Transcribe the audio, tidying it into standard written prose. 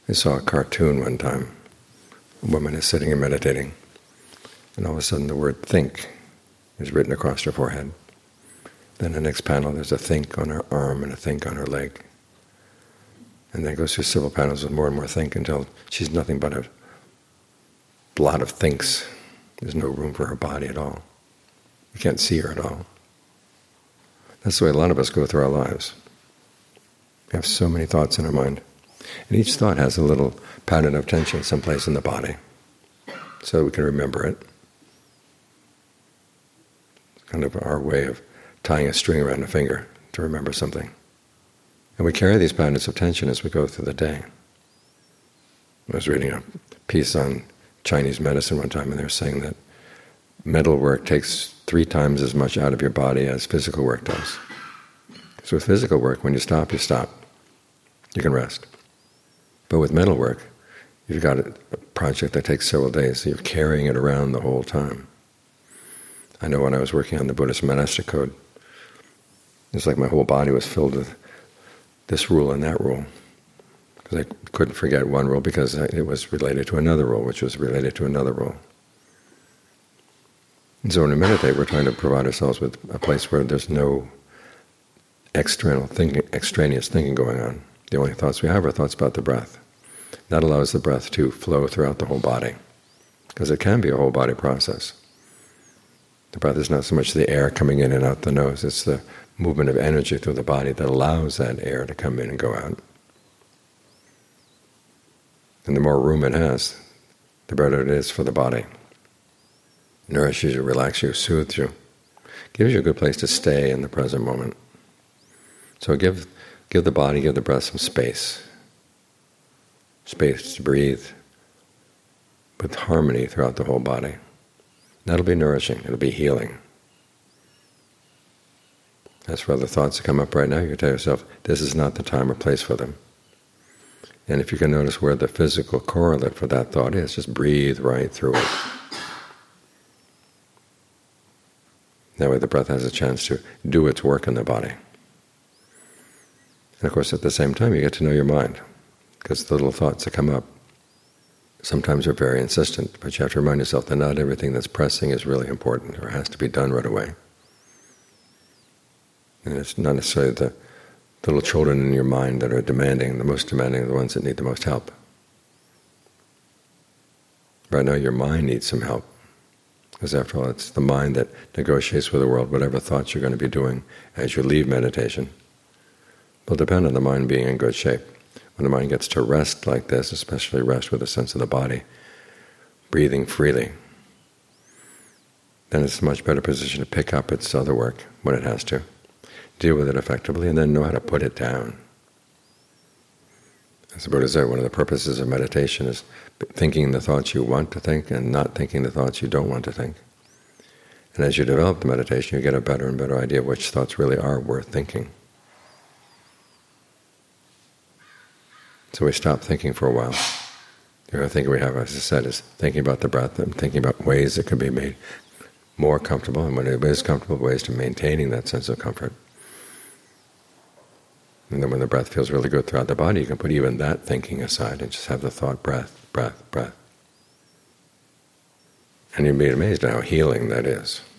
I saw a cartoon one time. A woman is sitting and meditating, and all of a sudden the word think is written across her forehead. Then the next panel there's a think on her arm and a think on her leg. And then it goes through several panels with more and more think until she's nothing but a blot of thinks. There's no room for her body at all. You can't see her at all. That's the way a lot of us go through our lives. We have so many thoughts in our mind. And each thought has a little pattern of tension someplace in the body, so that we can remember it. It's kind of our way of tying a string around a finger to remember something. And we carry these patterns of tension as we go through the day. I was reading a piece on Chinese medicine one time, and they were saying that mental work takes 3 times as much out of your body as physical work does. So with physical work, when you stop, you stop. You can rest. But with mental work, you've got a project that takes several days, so you're carrying it around the whole time. I know when I was working on the Buddhist monastic code, it's like my whole body was filled with this rule and that rule, because I couldn't forget one rule because it was related to another rule, which was related to another rule. And so when we meditate, we're trying to provide ourselves with a place where there's no extraneous thinking going on. The only thoughts we have are thoughts about the breath. That allows the breath to flow throughout the whole body, because it can be a whole body process. The breath is not so much the air coming in and out the nose, it's the movement of energy through the body that allows that air to come in and go out. And the more room it has, the better it is for the body. It nourishes you, relaxes you, soothes you, gives you a good place to stay in the present moment. So give the body, give the breath some space to breathe with harmony throughout the whole body. That'll be nourishing, it'll be healing. As for other thoughts that come up right now, you can tell yourself, this is not the time or place for them. And if you can notice where the physical correlate for that thought is, just breathe right through it. That way the breath has a chance to do its work in the body. And of course at the same time you get to know your mind, because the little thoughts that come up sometimes are very insistent, but you have to remind yourself that not everything that's pressing is really important or has to be done right away. And it's not necessarily the little children in your mind that are demanding, the most demanding are the ones that need the most help. Right now your mind needs some help, because after all it's the mind that negotiates with the world. Whatever thoughts you're going to be doing as you leave meditation will depend on the mind being in good shape. When the mind gets to rest like this, especially rest with a sense of the body, breathing freely, then it's a much better position to pick up its other work when it has to, deal with it effectively, and then know how to put it down. As the Buddha said, one of the purposes of meditation is thinking the thoughts you want to think and not thinking the thoughts you don't want to think. And as you develop the meditation, you get a better and better idea of which thoughts really are worth thinking. So we stop thinking for a while. The other thing we have, as I said, is thinking about the breath and thinking about ways it can be made more comfortable, and when it is comfortable, ways to maintaining that sense of comfort. And then when the breath feels really good throughout the body, you can put even that thinking aside and just have the thought, breath, breath, breath. And you'll be amazed at how healing that is.